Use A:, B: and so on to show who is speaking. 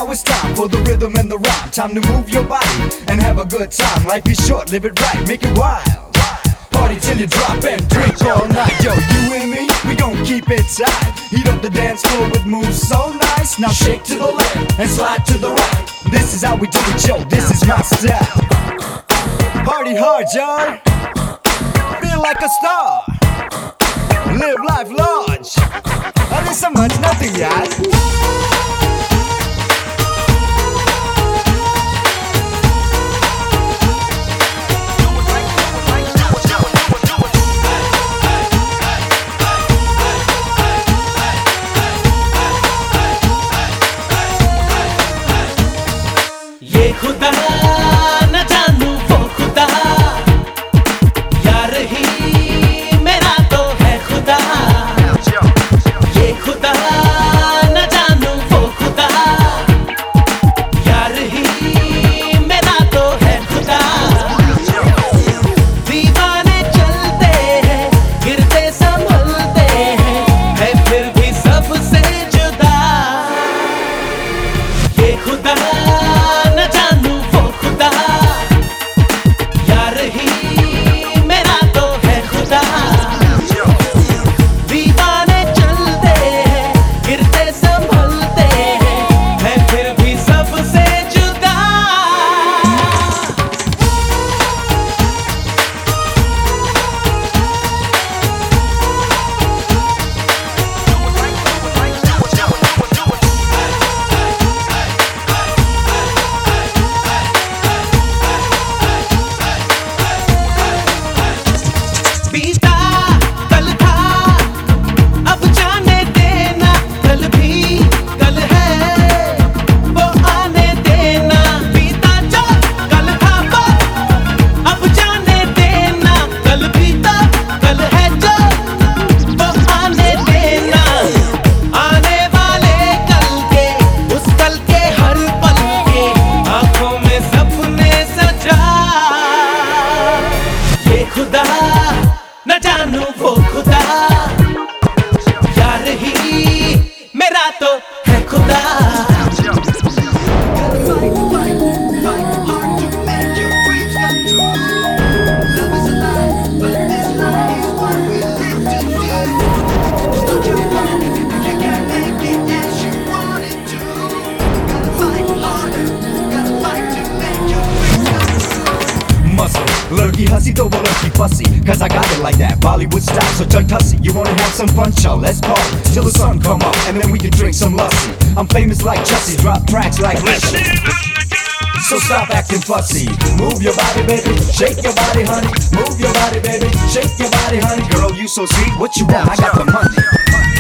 A: now it's time for the rhythm and the rhyme. Time to move your body and have a good time. Life is short, live it right, make it wild. Party till you drop and drink all night. Yo, you and me, we gon' keep it tight. Heat up the dance floor with moves so nice. Now shake to the left and slide to the right. This is how we do it, yo, this is my style. Party hard, y'all. Feel like a star. Live life large. There's so much nothing, y'all.
B: ये खुदा न जानू वो खुदा, यार ही मेरा तो है खुदा। ये खुदा न जानू वो खुदा, यार ही मेरा तो है खुदा। दीवाने चलते हैं, गिरते संभलते हैं, है फिर भी सबसे जुदा। ये खुदा खुदा न जानू वो खुदा, यार ही मेरा तो है खुदा।
A: Lurky hussy, don't lurky fussy, cause I got it like that, Bollywood style, so Chuck Tussy. You wanna have some fun, show, let's party till the sun come up, and then we can drink some lussie. I'm famous like Chussie, drop tracks like Leslie. So stop acting fussy, move your body baby, shake your body honey, move your body baby, shake your body honey. Girl, you so sweet, what you want, I got the money.